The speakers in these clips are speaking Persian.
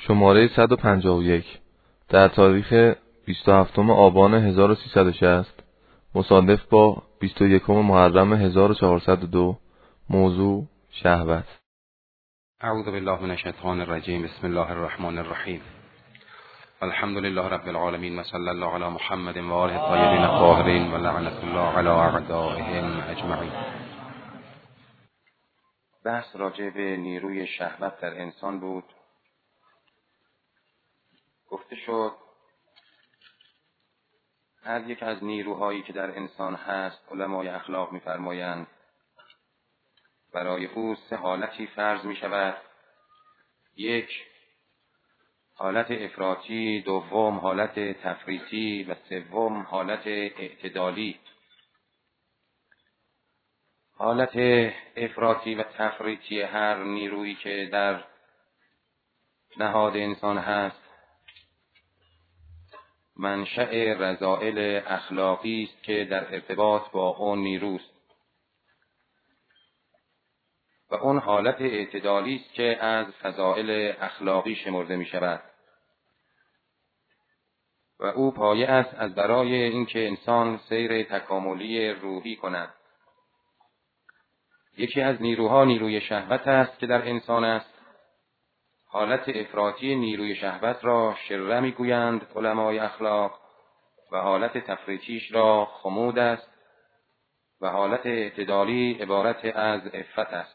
شماره 151 در تاریخ 27 آبان 1360 مصادف با 21 محرم 1402. موضوع شهوت. اعوذ بالله من الشیطان الرجیم. بسم الله الرحمن الرحیم. الحمد لله رب العالمین و صلی الله علی محمد و آله الطاهرین الطاهرین و لعنت الله علی اعدائهم اجمعین. بحث راجع به نیروی شهوت در انسان بود. گفته شد هر یک از نیروهایی که در انسان هست علمای اخلاق می‌فرمایند برای او سه حالتی فرض می‌شود. یک، حالت افراطی، دوم حالت تفریطی و سوم حالت اعتدالی. حالت افراطی و تفریطی هر نیرویی که در نهاد انسان هست منشأ رذائل اخلاقی است که در ارتباط با اون نیروست و اون حالت اعتدالی است که از فضائل اخلاقی شمرده می شود و او پایه است از برای اینکه انسان سیر تکاملی روحی کند. یکی از نیروها نیروی شهوت است که در انسان است. حالت افراطی نیروی شهوت را شره می‌گویند علمای اخلاق و حالت تفریطیش را خمود است و حالت اعتدالی عبارت از عفت است.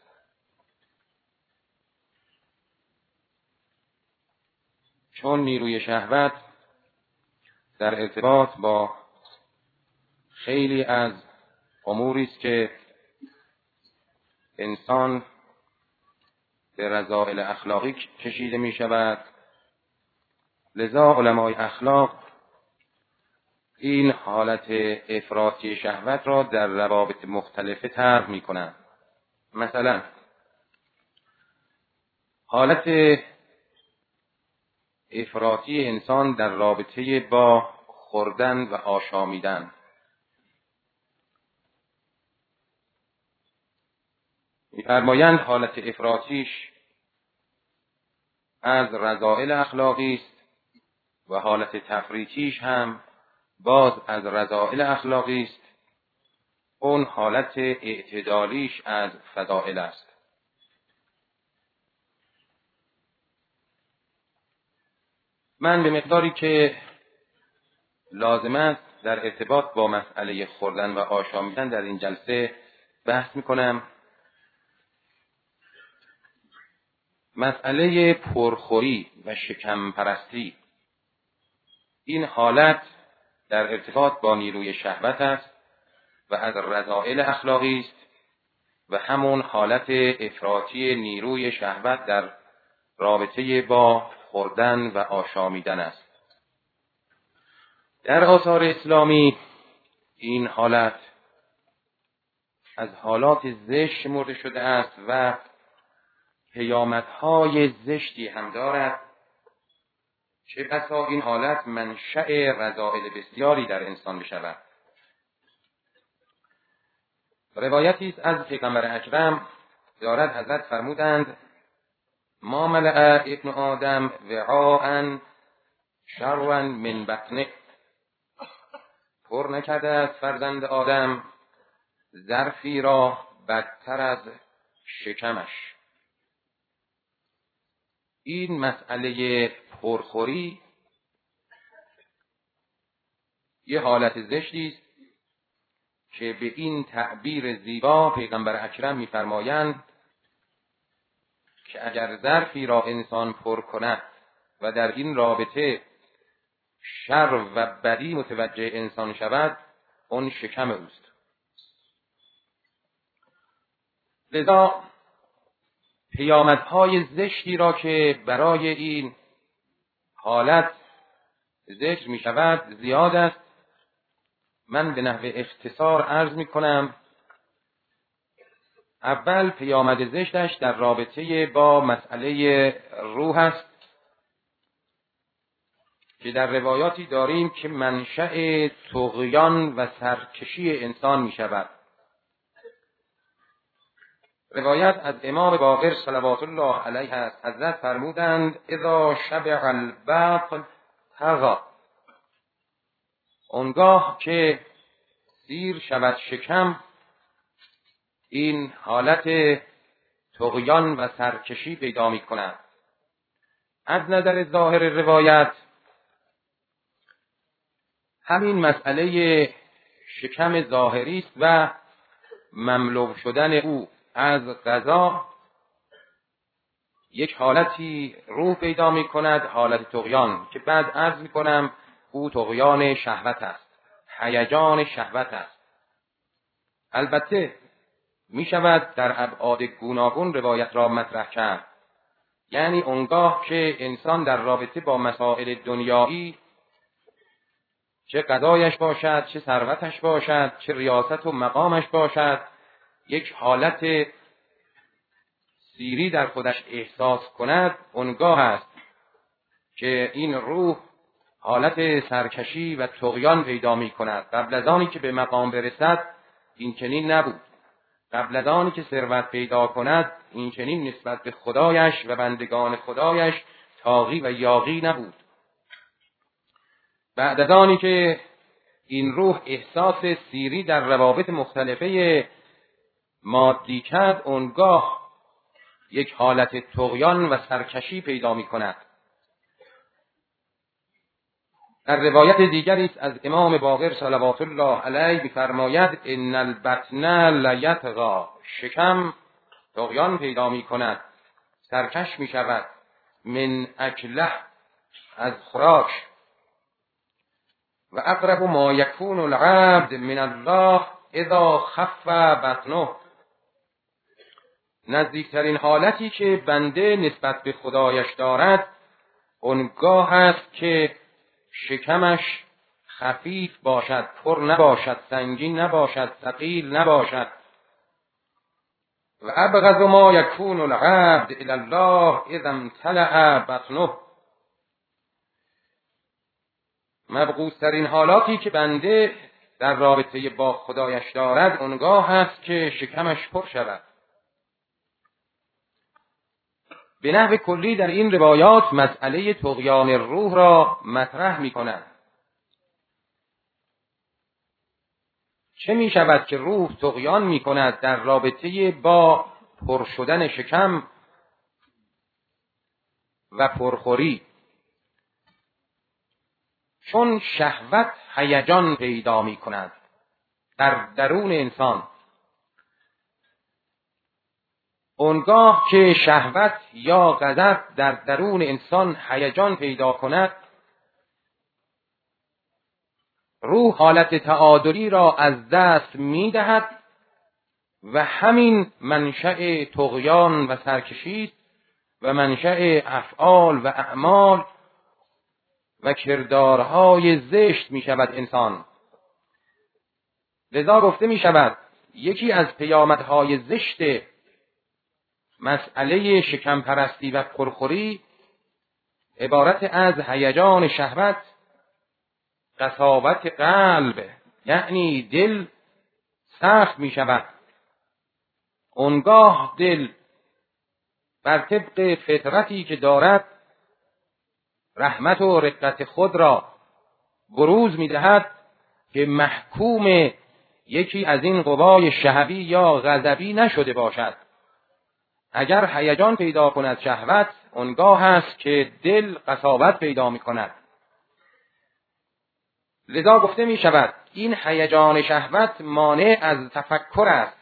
چون نیروی شهوت در ارتباط با خیلی از اموری است که انسان به رذائل اخلاقی کشیده می شود، لذا علمای اخلاق این حالت افراطی شهوت را در روابط مختلفه طرح می کنند. مثلا حالت افراطی انسان در رابطه با خوردن و آشامیدن. می‌فرمایند حالت افراطیش از رذائل اخلاقی است و حالت تفریطیش هم باز از رذائل اخلاقی است. اون حالت اعتدالیش از فضائل است. من به مقداری که لازم است در ارتباط با مسئله خوردن و آشامیدن در این جلسه بحث می‌کنم. مسئله پرخوری و شکم پرستی، این حالت در ارتباط با نیروی شهوت است و از رذائل اخلاقی است و همون حالت افراطی نیروی شهوت در رابطه با خوردن و آشامیدن است. در آثار اسلامی این حالت از حالات زشت شمرده شده است و پیامدهای زشتی هم دارد، چه بسا این حالت منشأ رذائل بسیاری در انسان بشود. روایتی است از پیغمبر اکرم دارد حضرت فرمودند ما ملأ ابن آدم وعاء شرا من بطنه، پر نکرده از فرزند آدم ظرفی را بدتر از شکمش. این مسئله پرخوری یه حالت زشتی است که به این تعبیر زیبا پیغمبر اکرم می‌فرمایند که اگر ظرفی را انسان پر کند و در این رابطه شر و بدی متوجه انسان شود، اون شکم اوست. لذا پیامدهای زشتی را که برای این حالت ذکر می شود زیاد است. من به نحو اختصار عرض می کنم. اول پیامد زشتش در رابطه با مسئله روح است که در روایاتی داریم که منشأ طغیان و سرکشی انسان می شود. روایت از امام باقر صلوات الله علیه است. حضرت فرمودند اذا شبع البطن طغی، اونگاه که سیر شود شکم، این حالت طغیان و سرکشی پیدا می کند. از نظر ظاهر روایت همین مسئله شکم ظاهری است و مملو شدن او از غذا یک حالتی روح پیدا می کند، حالت طغیان، که بعد عرض می کنم او طغیان شهوت است، هیجان شهوت است. البته می شود در ابعاد گوناگون روایت را مطرح کرد، یعنی اونگاه که انسان در رابطه با مسائل دنیایی، چه قضایش باشد، چه ثروتش باشد، چه ریاست و مقامش باشد، یک حالت سیری در خودش احساس کند، اونگاه است که این روح حالت سرکشی و طغیان پیدا می کند. قبل از آنی که به مقام برسد این چنین نبود. قبل از آنی که ثروت پیدا کند این چنین نسبت به خدایش و بندگان خدایش طاغی و یاغی نبود. بعد از آنی که این روح احساس سیری در روابط مختلفه مادی کرد، اونگاه یک حالت طغیان و سرکشی پیدا می کند. در روایت دیگری است از امام باقر صلوات الله علیه می‌فرماید ان البطن لیطغی، شکم طغیان پیدا می کند، سرکش می شود، من اکله، از خوراک، و اقرب ما یکون العبد من الله اذا خف بطنه، نزدیکترین حالتی که بنده نسبت به خدایش دارد اونگاه است که شکمش خفیف باشد، پر نباشد، سنگین نباشد، ثقیل نباشد. و ابغض ما یکون العبد الی الله اذا امتلأ بطنه، مبغوض‌ترین حالاتی که بنده در رابطه با خدایش دارد اونگاه است که شکمش پر شود. به نحو کلی در این روایات مسئله طغیان روح را مطرح می کنند. چه می شود که روح طغیان می کند در رابطه با پر شدن شکم و پرخوری؟ چون شهوت هیجان پیدا می کند در درون انسان. اونگاه که شهوت یا غضب در درون انسان هیجان پیدا کند، روح حالت تعادلی را از دست می دهد و همین منشأ طغیان و سرکشی است و منشأ افعال و اعمال و کردارهای زشت می شود انسان. لذا گفته می شود یکی از پیامدهای زشت مسئله شکم پرستی و پرخوری عبارت از هیجان شهوت، قساوت قلب، یعنی دل سخت می شود. اونگاه دل بر طبق فطرتی که دارد رحمت و رقت خود را بروز می دهد که محکوم یکی از این قوای شهوی یا غضبی نشده باشد. اگر هیجان پیدا کند شهوت، اونگاه است که دل قساوت پیدا می کند. لذا گفته می شود این هیجان شهوت مانع از تفکر است.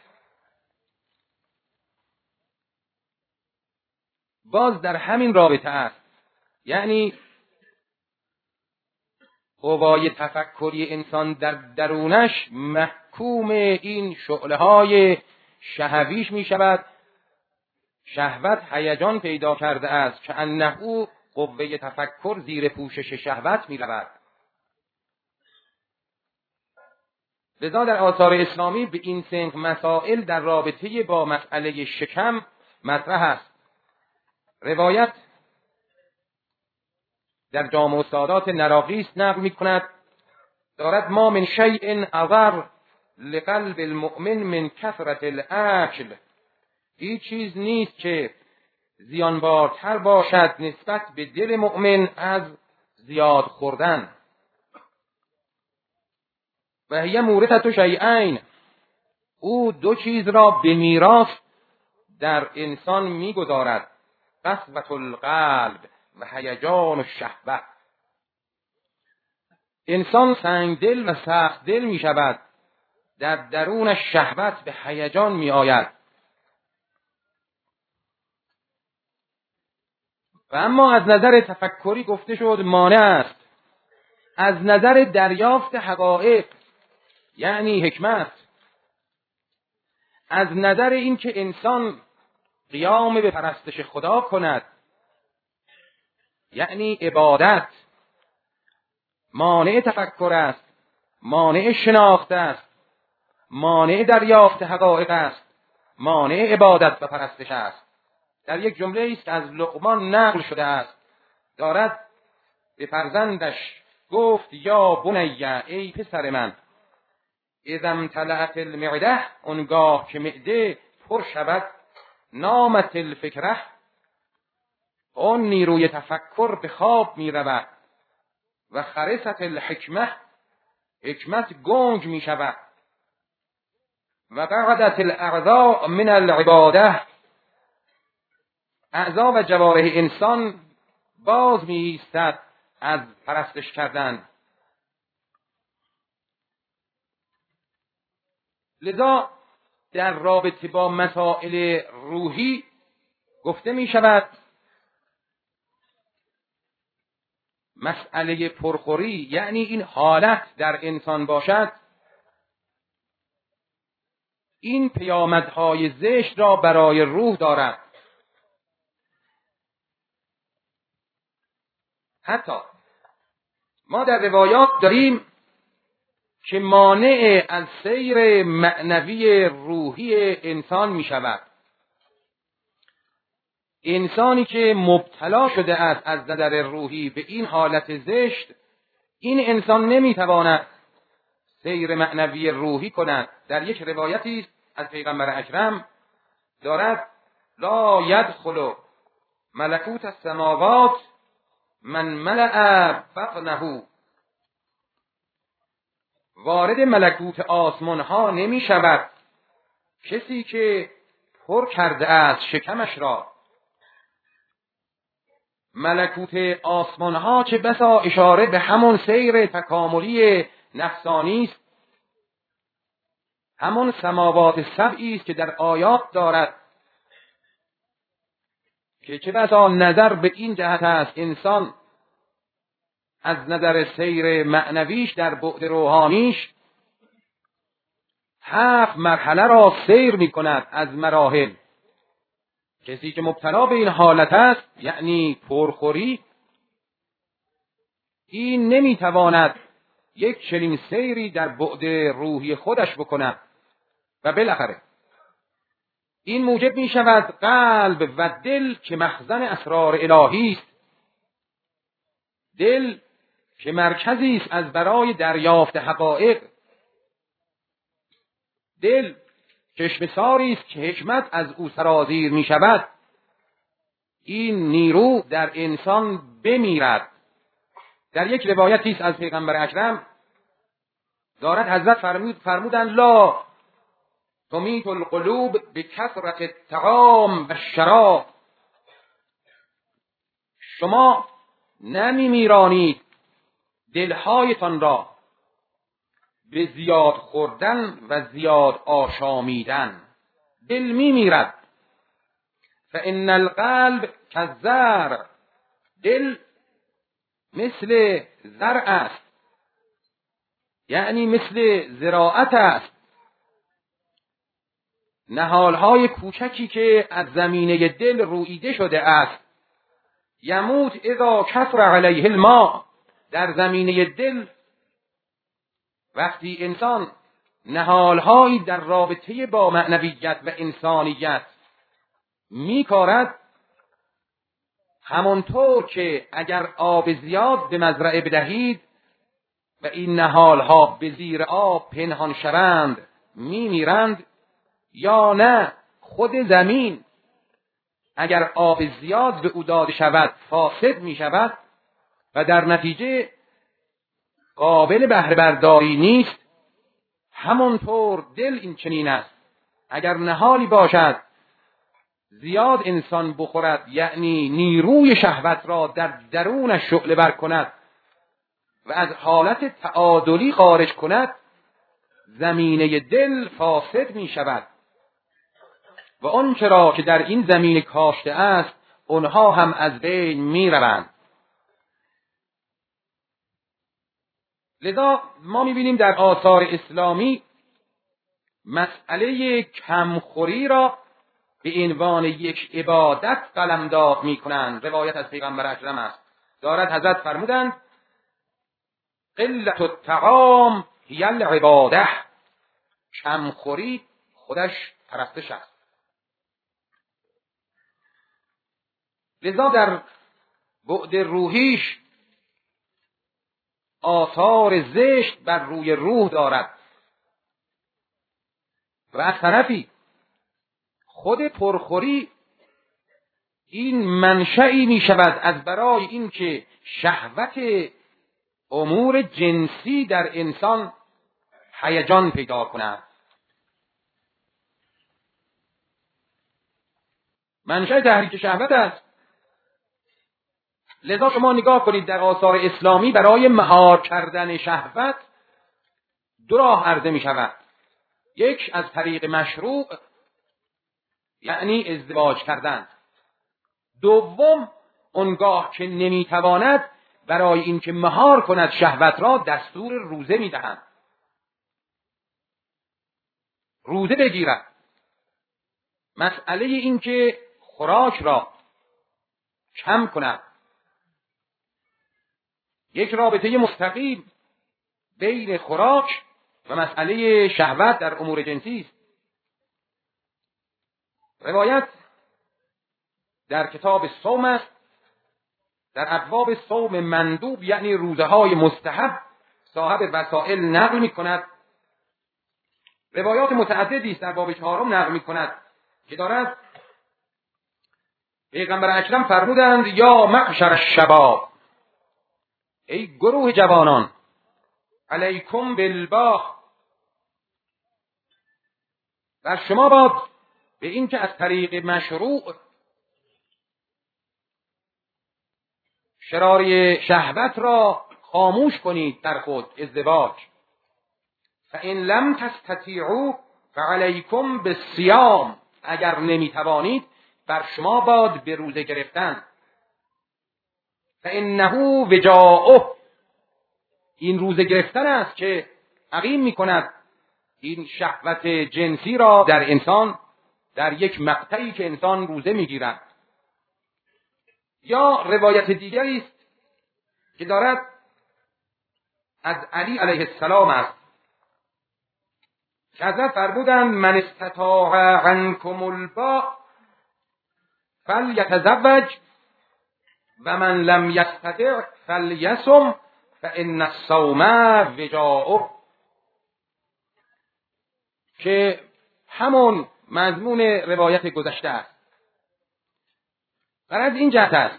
باز در همین رابطه است، یعنی قوای تفکری انسان در درونش محکوم این شعله‌های شهویش می شود. شهوت هیجان پیدا کرده است که انه قوه تفکر زیر پوشش شهوت می رود. لذا در آثار اسلامی به این صنف مسائل در رابطه با مسئله شکم مطرح است. روایت در جامع السادات نراقیس نقل می کند دارد ما من شیء اضر لقلب المؤمن من کثرة الاکل هیچ چیز نیست که زیانبارتر باشد نسبت به دل مؤمن از زیاد خوردن. و هی مورثة شیئین، او دو چیز را به میراث در انسان میگذارد: قسوة القلب و هیجان الشهوة. انسان سنگدل و سخت دل می شود، در درون شهوت به هیجان می آید. و اما از نظر تفکری گفته شد مانع است. از نظر دریافت حقایق یعنی حکمت، از نظر اینکه انسان قیام به پرستش خدا کند یعنی عبادت، مانع تفکر است، مانع شناخت است، مانع دریافت حقایق است، مانع عبادت و پرستش است. در یک جمله است از لقمان نقل شده است، دارد به فرزندش گفت: یا بنی، ای پسر من، اذا امتلأت المعده، اونگاه که معده پر شود، نامت الفکره، اون نیروی تفکر به خواب می رود، و خرست الحکمه، حکمت گنگ می شود، و قعدت الاعضاء من العباده، اعضا و جوارح انسان باز می ایستد از پرستش کردن. لذا در رابطه با مسائل روحی گفته می شود مسئله پرخوری، یعنی این حالت در انسان باشد، این پیامدهای زشت را برای روح دارد. حتی ما در روایات داریم که مانع از سیر معنوی روحی انسان می شود. انسانی که مبتلا شده است از نظر روحی به این حالت زشت، این انسان نمی تواند سیر معنوی روحی کند. در یک روایتی از پیغمبر اکرم دارد: لا یدخل ملکوت السماوات من ملأ بطنه، وارد ملکوت آسمان ها نمی شود کسی که پر کرده است شکمش را. ملکوت آسمان ها چه بسا اشاره به همون سیر تکاملی نفسانی است، همون سماوات سبعی است که در آیات دارد که چه بسا نظر به این جهت است انسان از نظر سیر معنویش در بعد روحانیش 7 مرحله را سیر می کند از مراحل. کسی که مبتلا به این حالت است یعنی پرخوری، این نمی تواند یک چنین سیری در بعد روحی خودش بکند و بالاخره این موجب می شود قلب و دل که مخزن اسرار الهی است، دل که مرکزی است از برای دریافت حقایق، دل چشمه‌ساری است که حکمت از او سرازیر می شود، این نیرو در انسان بمیرد. در یک روایتی است از پیغمبر اکرم دارد حضرت فرمودند: لا تمیت القلوب بکثرت الطعام و الشراب، شما نمی میرانید دلهایتان را به زیاد خوردن و زیاد آشامیدن. دل می میرد. فان القلب کالزرع، دل مثل زرع است، یعنی مثل زراعت است. نهالهای کوچکی که از زمینه دل رویده شده است، یموت اذا کثر علیه الماء، در زمینه دل وقتی انسان نهالهایی در رابطه با معنویت و انسانیت میکارد، همانطور که اگر آب زیاد به مزرعه بدهید و این نهالها به زیر آب پنهان شوند میمیرند، یا نه خود زمین اگر آب زیاد به او داده شود فاسد می شود و در نتیجه قابل بهره برداری نیست، همانطور دل این چنین است. اگر نهالی باشد زیاد انسان بخورد، یعنی نیروی شهوت را در درونش شعله ور کند و از حالت تعادلی خارج کند، زمینه دل فاسد می شود و آنچه را که در این زمین کاشته است آنها هم از بین می روند. لذا ما می بینیم در آثار اسلامی مسئله کمخوری را به عنوان یک عبادت قلمداد می کنند. روایت از پیغمبر اکرم است، دارد حضرت فرمودند قلت الطعام هی العباده، کمخوری خودش پرستش است. لذا در بعد روحیش آثار زشت بر روی روح دارد و از طرفی خود پرخوری این منشئی می شود از برای این که شهوت امور جنسی در انسان هیجان پیدا کند. منشأ تحریک شهوت است. لذا شما نگاه کنید در آثار اسلامی برای مهار کردن شهوت دو راه عرضه می شود. یک از طریق مشروع، یعنی ازدواج کردن. دوم آنگاه که نمیتواند برای اینکه مهار کند شهوت را دستور روزه میدهند، روزه بگیرد. مسئله این که خوراک را کم کند. یک رابطه مستقیم بین خوراک و مسئله شهوت در امور جنسی است. روایت در کتاب صوم است، در ابواب صوم مندوب یعنی روزه‌های مستحب صاحب وسائل نقل می‌کند. روایات متعددی است در باب 4 نقل می‌کند که دارد پیغمبر اکرم فرمودند یا معشر الشباب، ای گروه جوانان، علیکم بالباء، بر شما باد به این که از طریق مشروع شراری شهوت را خاموش کنید در خود، ازدواج. فإن لم تستطیعوا فعلیکم بالصیام، اگر نمیتوانید بر شما باد به روزه گرفتن. فإنه وجاؤه، این روزه گرفتن است که عقیم میکند این شهوت جنسی را در انسان در یک مقطعی که انسان روزه میگیرد. یا روایت دیگری است که دارد از علی علیه السلام است که حضرت فرمودند من استطاع عنکم الباء فلیتزوج و من لم یستطع فلیصم فإن الصوم وجاؤه، که همون مضمون روایت گذشته است. غرض این جهت است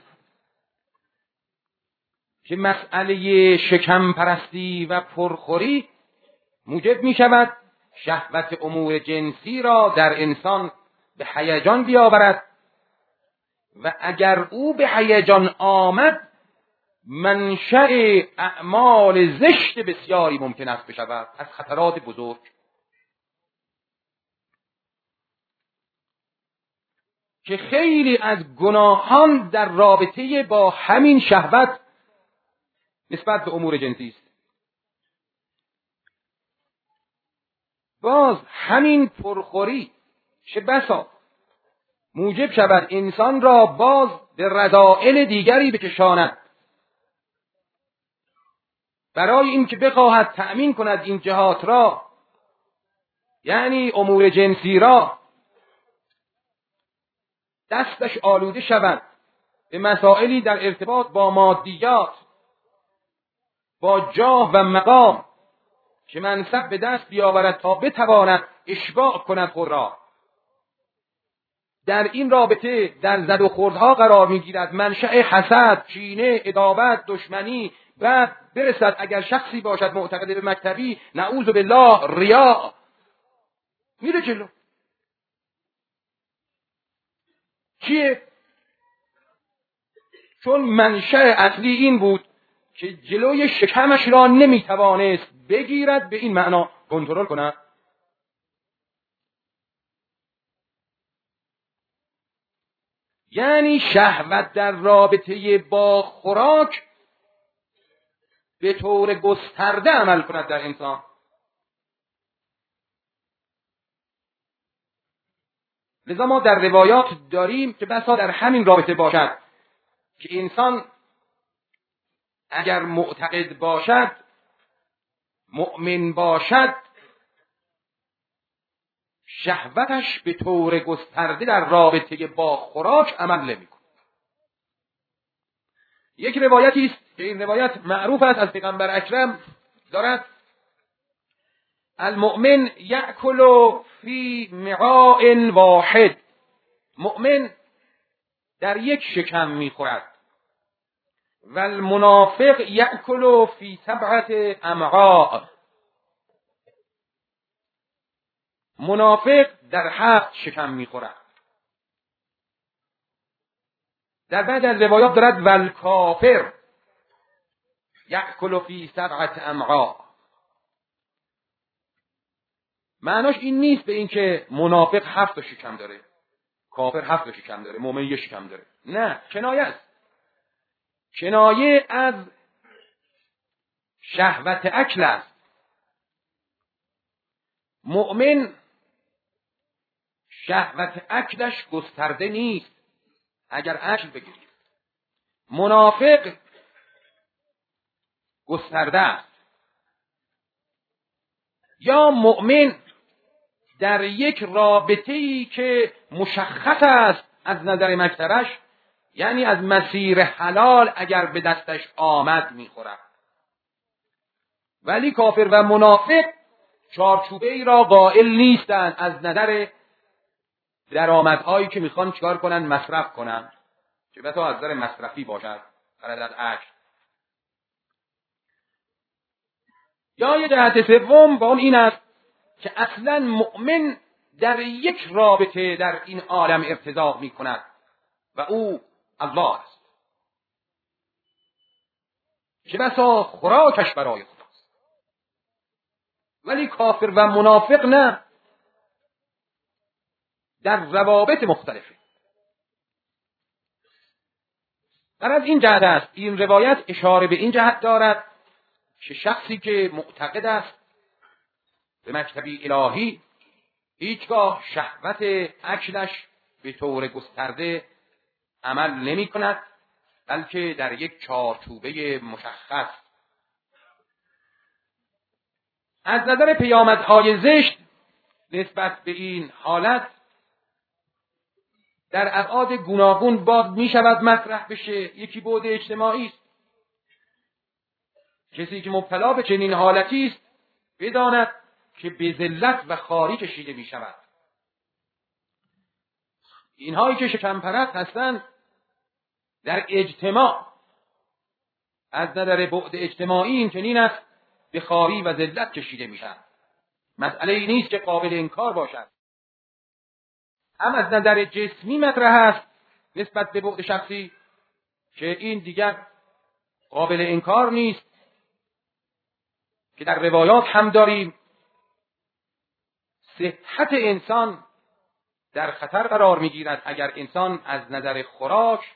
که مسئله شکم پرستی و پرخوری موجب می شود شهوت امور جنسی را در انسان به هیجان بیاورد و اگر او به هیجان آمد منشأ اعمال زشت بسیاری ممکن است بشود، از خطرات بزرگ. که خیلی از گناهان در رابطه با همین شهوت نسبت به امور جنسی است. باز همین پرخوری چه بسا موجب شود انسان را باز به رذائل دیگری بکشاند، برای اینکه بخواهد تأمین کند این جهات را، یعنی امور جنسی را، دستش آلوده شود به مسائلی در ارتباط با مادیات، با جاه و مقام، که منصب به دست بیاورد تا بتواند اشباع کند خود را. در این رابطه در زد و خوردها قرار میگیرد، منشأ حسد، کینه، عداوت، دشمنی، بعد برسد اگر شخصی باشد معتقد به مکتبی، نعوذ بالله، ریا، میره جلو. چیه؟ چون منشأ اصلی این بود که جلوی شکمش را نمیتوانست بگیرد، به این معنا کنترل کند. یعنی شهوت در رابطه با خوراک به طور گسترده عمل کند در انسان. لذا ما در روایات داریم که بسا در همین رابطه باشد که انسان اگر معتقد باشد، مؤمن باشد، شهوتش به طور گسترده در رابطه با خوراک عمل نمی‌کند. یک روایتی است که این روایت معروف است از پیغمبر اکرم، دارد المؤمن یأکل فی وعاء واحد، مؤمن در یک شکم می‌خورد، و المنافق یأکل فی 7 امعاء، منافق در 7 شکم می‌خورد. در بعض از روایات دارد والکافر یأکل فی 7 امعاء. معناش این نیست به این که منافق 7 شکم داره، کافر 7 شکم داره، مؤمن 1 شکم داره. نه، کنایه است. کنایه از شهوت اکل است. مؤمن شهوت اکلش گسترده نیست اگر اکل بگیرید. منافق گسترده است. یا مؤمن در یک رابطه‌ای که مشخص است از نظر مکتبش، یعنی از مسیر حلال اگر به دستش آمد میخورد. ولی کافر و منافق چارچوبه ای را قائل نیستند از نظر درآمدهایی که میخوان چیکار کنن، مصرف کنن، چه بسا از نظر مصرفی باشد، غرض از اکل. یا یه جهت سوم با اون این است که اصلا مؤمن در یک رابطه در این عالم ارتزاق میکند و او الله است، چه بسا خوراکش برای خداست. ولی کافر و منافق نه، در روابط مختلفه. در از این جهت است این روایت اشاره به این جهت دارد که شخصی که معتقد است به مکتبی الهی، هیچگاه شهوت اکلش به طور گسترده عمل نمی کند، بلکه در یک چارچوبه مشخص. از نظر پیامدهای زشت نسبت به این حالت در ابعاد گوناگون باز می شود مطرح بشه. یکی بعد اجتماعی است. کسی که مبتلا به چنین حالتی است بداند که به ذلت و خواری کشیده می شود. اینهایی که شکم پرست هستند در اجتماع از نظر بعد اجتماعی این چنین است، به خواری و ذلت کشیده می شود. مسئله ای نیست که قابل انکار باشد. اما از نظر جسمی مطرح است نسبت به بعد شخصی که این دیگر قابل انکار نیست، که در روایات هم داریم صحت انسان در خطر قرار میگیرد اگر انسان از نظر خوراک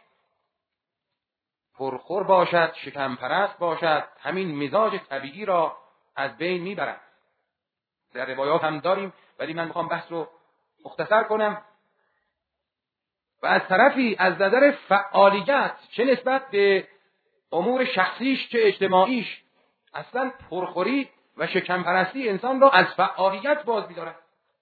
پرخور باشد، شکم پرست باشد، همین مزاج طبیعی را از بین میبرد. در روایات هم داریم، ولی من میخوام بحث رو مختصر کنم. و از طرفی از نظر فعالیت، چه نسبت به امور شخصیش چه اجتماعیش، اصلا پرخوری و شکم پرستی انسان را از فعالیت باز می‌دارد.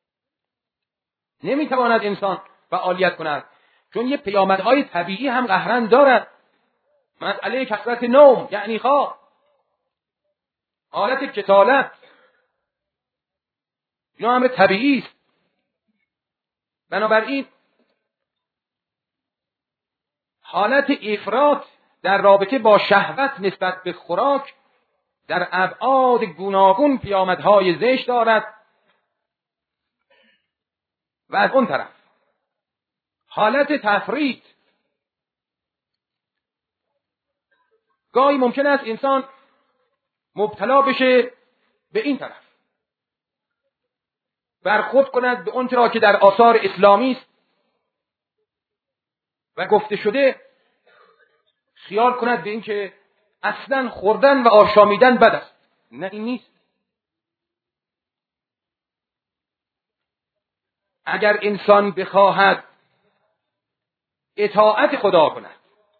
نمیتواند انسان فعالیت کند، چون یه پیامدهای طبیعی هم قهرن دارد. مسئله کثرت نوم، یعنی خواب، حالت کسالت، اینا امر طبیعی است. بنابراین حالت افراط در رابطه با شهوت نسبت به خوراک در ابعاد گوناگون پیامدهای زشت دارد و از اون طرف حالت تفریط گاهی ممکن است انسان مبتلا بشه به این طرف، برخورد کند به اون را که در آثار اسلامی است و گفته شده، خیال کند به این که اصلا خوردن و آشامیدن بد است. نه، این نیست. اگر انسان بخواهد اطاعت خدا کند،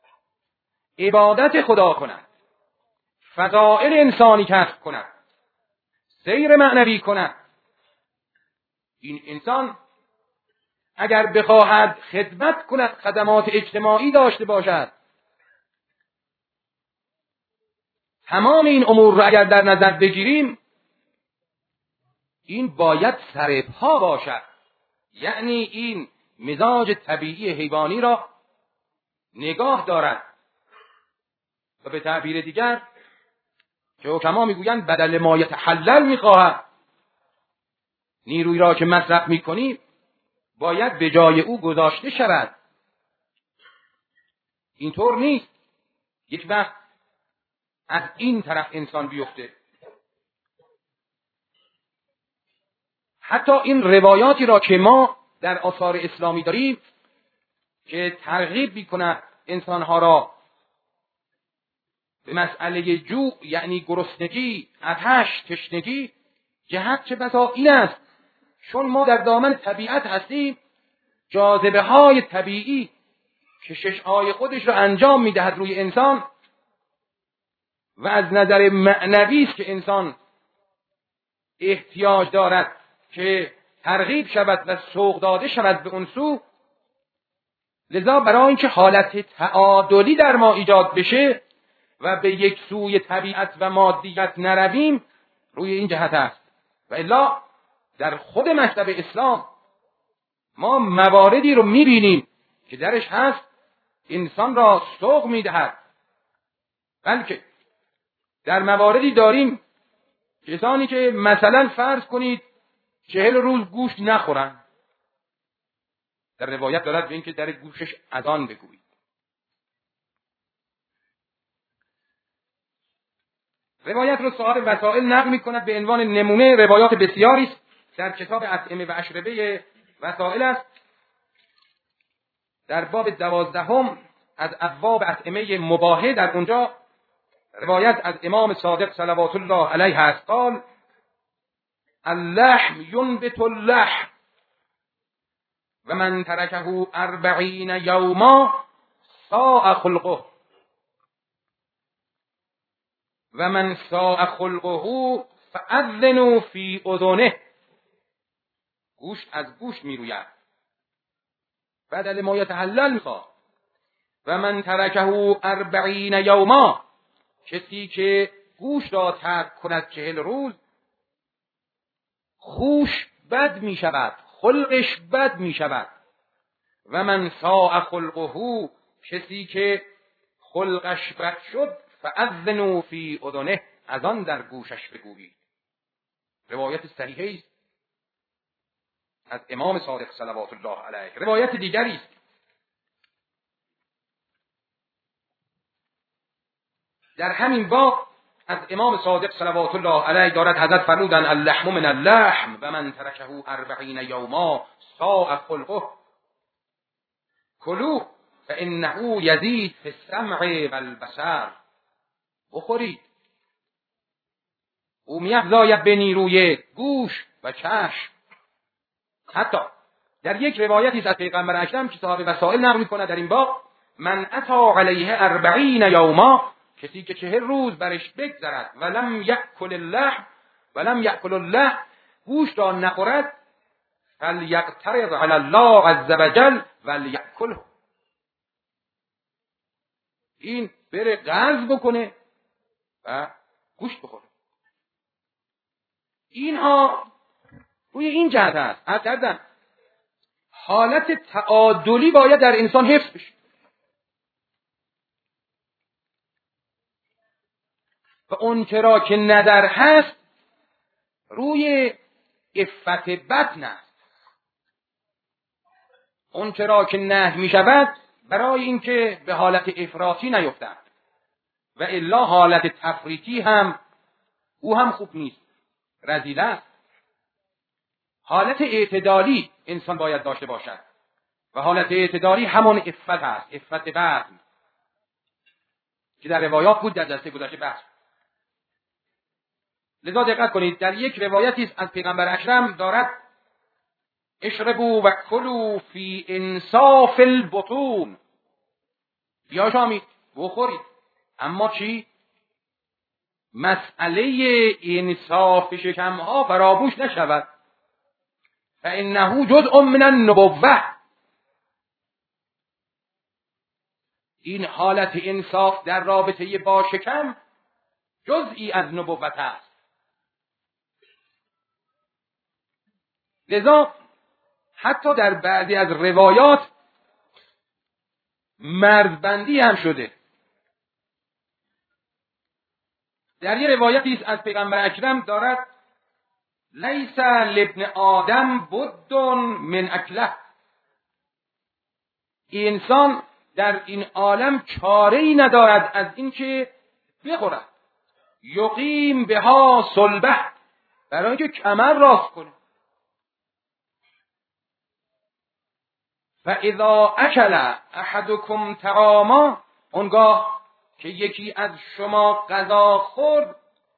عبادت خدا کند، فضائل انسانی کسب کند، سیر معنوی کند، این انسان اگر بخواهد خدمت کند، خدمات اجتماعی داشته باشد، تمام این امور را اگر در نظر بگیریم، این باید سرپا باشد. یعنی این مزاج طبیعی حیوانی را نگاه دارد و به تعبیر دیگر که حکما میگویند بدل ما یتحلل میخواهد. نیروی را که مصرف میکنی باید به جای او گذاشته شود. اینطور نیست یک وقت از این طرف انسان بیفته. حتی این روایاتی را که ما در آثار اسلامی داریم که ترغیب میکند انسانها را به مسئله جوع، یعنی گرسنگی، آتش، تشنگی، جهت چه بسا این است چون ما در دامن طبیعت هستیم، جاذبه های طبیعی که شش‌های خودش را انجام میدهد روی انسان و از نظر معنوی است که انسان احتیاج دارد که ترغیب شود و سوق داده شود به اون سو. لذا برای اینکه حالت تعادلی در ما ایجاد بشه و به یک سوی طبیعت و مادیت نرویم، روی این جهت است. و الا در خود مکتب اسلام ما مواردی رو میبینیم که درش هست انسان را سوق میدهد، بلکه در مواردی داریم کسانی که مثلا فرض کنید 40 روز گوشت نخورن، در روایت دارد به این که در گوشش اذان بگویید. روایت رو صاحب وسائل نقل می‌کند به عنوان نمونه. روایات بسیاری است در کتاب اطعمه و اشربه وسائل است. در باب 12 از ابواب اطعمه مباحه در اونجا روایت از امام صادق صلوات الله علیه است قال اللحم ینبت اللحم و من ترکه 40 یوما ساء خلقه و من ساء خلقه فأذنوا فی اذنه. گوشت از گوشت میروید، بدل ما یتحلل میخواد. و من ترکه 40 یوما، کسی که گوشت را ترک کند 40 روز، خوش بد می شود، خلقش بد می شود. و من ساء خلقه، کسی که خلقش بد شد، فأذنوا فی اذنه، از آن در گوشش بگویید. روایت صحیحه است از امام صادق صلوات الله علیه. روایت دیگری است در همین باب از امام صادق صلوات الله علیه دارد حضرت فرمودند اللحم من اللحم و من ترکه 40 یوما ساء خلقه کلوه فانه یزید فی السمع والبصر. بخورید، او می‌افزاید به نیروی گوش و چشم. حتی در یک روایتی از پیغمبر اکرم که صاحب وسائل نقل می‌کند در این باب من اتی علیه 40 یوما، کسی که 40 روز برش بگذرد ولم یأکل اللحم، گوشت را نخورد، فلیقترض علی الله عز وجل ولیأکله، این بره قرض بکنه و گوشت بخوره. اینها روی این جهت است. از کردن حالت تعادلی باید در انسان حفظ بشه. و اون چرا که ندر هست روی عفت بطن است. اون چرا که نه می شود برای اینکه به حالت افراطی نیفتند و الا حالت تفریطی هم او هم خوب نیست، رذیل است. حالت اعتدالی انسان باید داشته باشد و حالت اعتدالی همان عفت است، عفت بطن که در روایات بود، در جلسه گذشته بحث. لذا دقت کنید، در یک روایتی است از پیغمبر اکرم دارد اشربوا و کلوا فی انصاف البطون، بیاشامید بخورید، اما چی؟ مسئله انصاف شکمها فراموش نشود. فانه جزء من النبوة، این حالت انصاف در رابطه با شکم جزئی از نبوت است. لذا حتی در بعضی از روایات مرزبندی هم شده. در یه روایتی است از پیغمبر اکرم دارد لیس لابن آدم بد من اکله، انسان در این عالم چاره‌ای ندارد از اینکه بخورد، یقیم بها صلبه، برای اینکه کمر راست کنه. فاذا اکل احدکم طعاما، اونگاه که یکی از شما غذا خورد،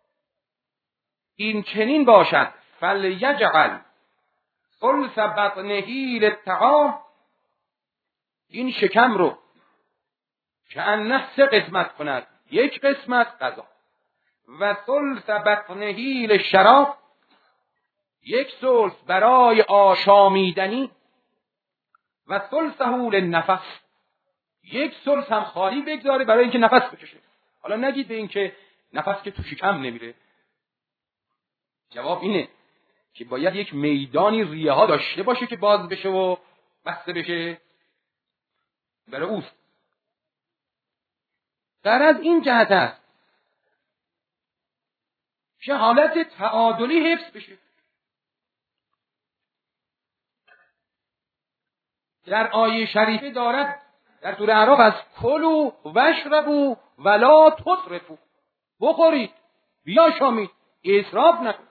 این چنین باشد فلیجعل ثلث بطنه للطعام، این شکم رو کأنه 3 قسمت کند، 1 قسمت غذا، و ثلث بطنه للشراب، 1 ثلث برای آشامیدنی، و ثلثه للنفس، 1 ثلث هم خالی بگذاره برای اینکه نفس بکشه. حالا نگید به اینکه نفس که تو شکم نمیره. جواب اینه که باید یک میدانی ریه ها داشته باشه که باز بشه و بسته بشه، برای اوست. در از این جهت است که حالت تعادلی حفظ بشه. در آیه شریفه دارد در سوره اعراف از کلوا واشربوا ولا تسرفوا، بخورید بیاشامید، اسراف نکنید.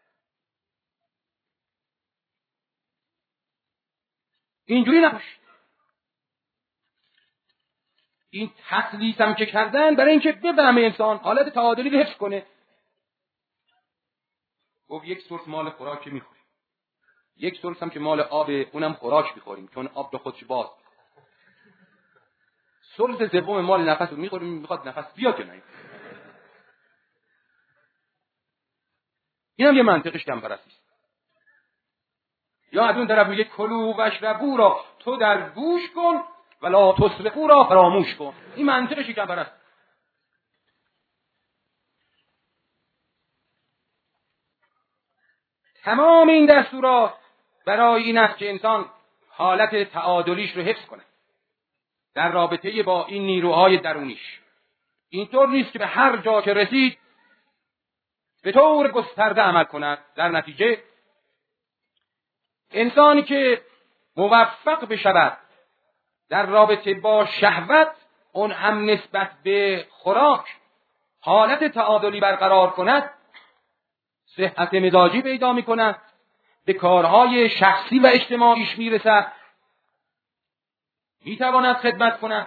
اینجوری نباشه. این تسلیث هم که کردن برای اینکه بفهمه انسان حالت تعادلی رو حفظ کنه. گفت 1 ثلث مال خوراک میخوریم، 1 ثلث هم که مال آب، اونم خوراک میخوریم چون آب به خودش باز. ثلث سوم مال نفس رو میخوریم، میخواد نفس بیاد که نه. این هم یه منطقش کم پرستی است. یا از اون طرف میگه کلوا واشربوا را تو در گوش کن ولا تسرفوا را فراموش کن. این منطقش کم پرست. تمام این دستورات برای این است که انسان حالت تعادلیش رو حفظ کنه در رابطه با این نیروهای درونیش. اینطور نیست که به هر جا که رسید به طور گسترده عمل کند. در نتیجه انسانی که موفق بشود در رابطه با شهوت، اون هم نسبت به خوراک حالت تعادلی برقرار کند، صحت مزاجی پیدا می کند، به کارهای شخصی و اجتماعیش می رسد، می تواند خدمت کند.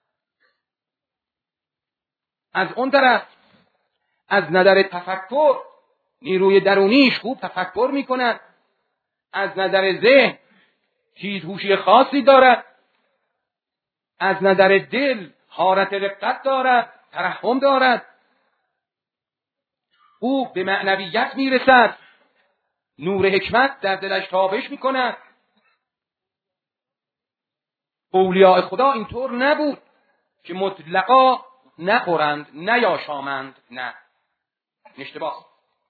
از اون طرف از نظر تفکر نیروی درونیش خوب تفکر می کند، از نظر ذهن تیزهوشی خاصی دارد، از نظر دل حارت رقت دارد، ترحم دارد، او به معنویت می رسد، نور حکمت در دلش تابش می کند. اولیاء خدا اینطور نبود که مطلقا نخورند، نیاشامند، نه، اشتباه.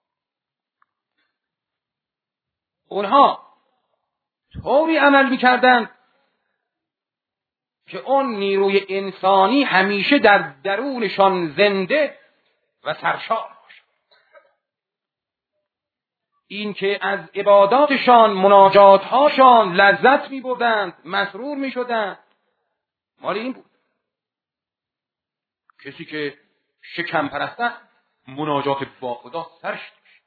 اونها طوری عمل می‌کردند که اون نیروی انسانی همیشه در درونشان زنده و سرشار باشند. این که از عباداتشان، مناجاتهاشان لذت می‌بردند، مسرور می‌شدند، مال این بود. کسی که شکم پرست است، مناجات با خدا سرش داشت.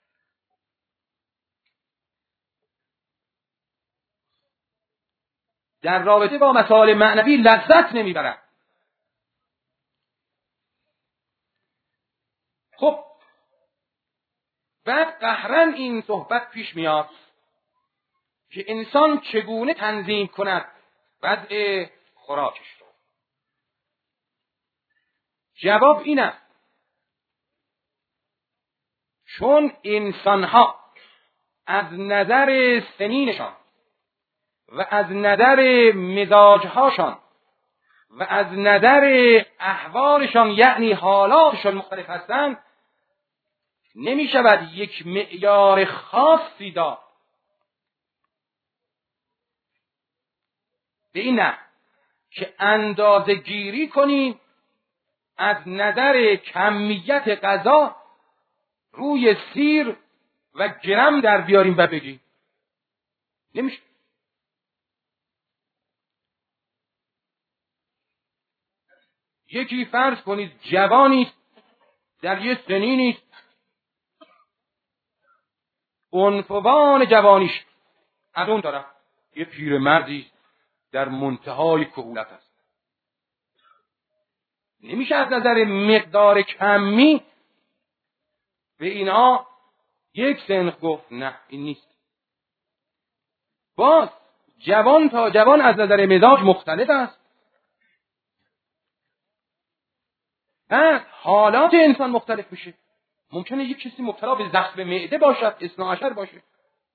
در رابطه با مسائل معنوی لذت نمیبرد. خب بعد قهرن این صحبت پیش میاد که انسان چگونه تنظیم کند وضع خوراکش رو. جواب این است چون انسانها از نظر سنینشان و از نظر مزاجهاشان و از نظر احوالشان یعنی حالاتشان مختلف هستند، نمی شود یک معیار خاصی داد. به این نه که اندازه گیری کنیم از نظر کمیت غذا روی سیر و گرم در بیاریم و بگیم. نمیشه. یکی فرض کنید جوانی در یه سنینی عنفوان جوانیش از اون طرف یه پیرمردی در منتهای کهولت است. نمیشه از نظر مقدار کمی به اینا یک سنخ گفت نه این نیست. باز جوان تا جوان از نظر مزاج مختلف است. حالات انسان مختلف میشه. ممکنه یک کسی مبتلا به زخم معده باشد، اثنا عشر باشه.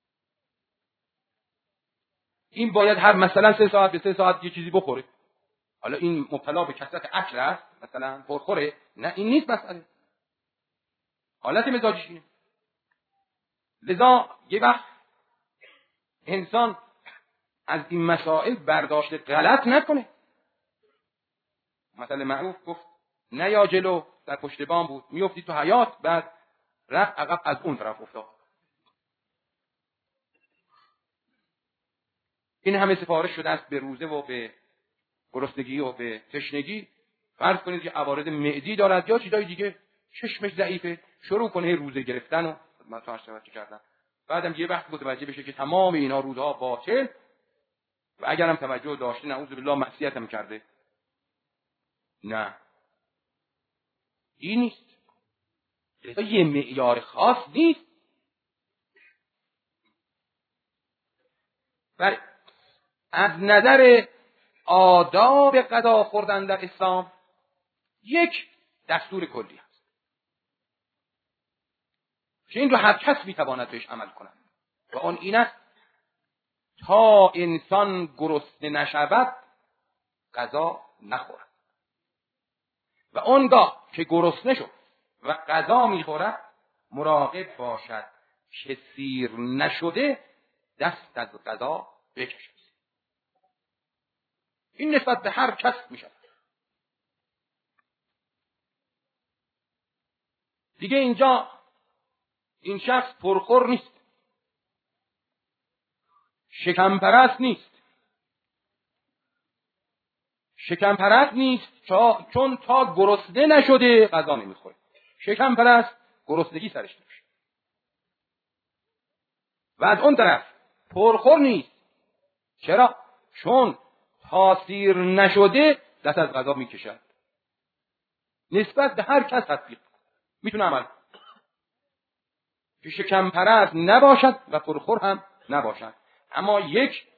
این باید هر مثلا 3 ساعت به 3 ساعت یه چیزی بخوره. حالا این مبتلا به کثرت اکل است، مثلا پرخوره. نه این نیست مسئله. حالت مزاجیش اینه. لذا یه وقت انسان از این مسائل برداشت غلط نکنه. مثلا معروف گفت نه یا جلو در پشت بام بود، میفتی تو حیات، بعد رفت عقب از اون طرف افتاد. این همه سفارش شده است به روزه و به گرسنگی و به تشنگی. فرض کنید که عوارض معدی دارد یا چیزای دیگه، چشمش ضعیفه، شروع کنه روزه گرفتن و من تو هر کردم. بعدم یه وقت متوجه بشه که تمام اینا روزها باطل و اگرم توجه داشته نعوذ بالله معصیت هم کرده. نه این نیست. یه معیار خاص نیست. ولی از نظر آداب غذا خوردن در اسلام یک دستور کلی هست که این رو هر کس میتواند بهش عمل کند و آن این است تا انسان گرسنه نشود غذا نخورد و آنگاه که گرسنه شد و غذا میخورد مراقب باشد که سیر نشده دست از غذا بکشد. این نسبت به هر کس میشود. دیگه اینجا این شخص پرخور نیست، شکم پرست نیست. شکم پرست نیست چون تا گرسنه نشده غذا نمیخوره. شکم پرست گرسنگی سرش نمیشه. و از اون طرف پرخور نیست. چرا؟ چون تا سیر نشده دست از غذا میکشد. نسبت به هر کس تطبیق میتونه عمل که شکم پرست نباشد و پرخور هم نباشد، اما یک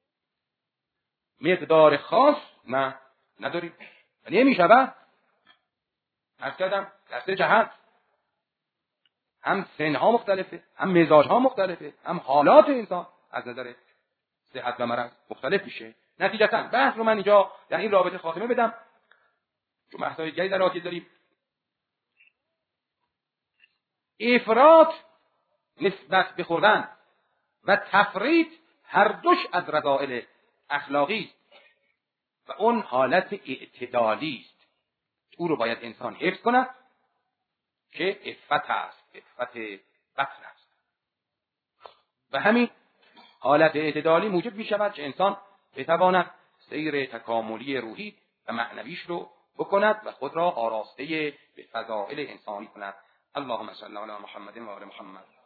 مقدار خاص نه نداریم. نمیشود. عرض کردم در 3 جهت هم سنها مختلفه، هم مزاجها مختلفه، هم حالات انسان از نظر صحت و مرض مختلف میشه. نتیجتا بحث رو من اینجا در این رابطه خاتمه بدم چون بحث‌های دیگری در آتی داریم. افراط نسبت به خوردن و تفریط هر دوش از رذائل اخلاقی است و اون حالت اعتدالی است. او رو باید انسان حفظ کند که عفت است، عفت قتل است. و همین حالت اعتدالی موجب می شود که انسان بتواند سیر تکاملی روحی و معنویش رو بکند و خود را آراسته به فضائل انسانی کند. اللهم صل علی محمد و آل محمد.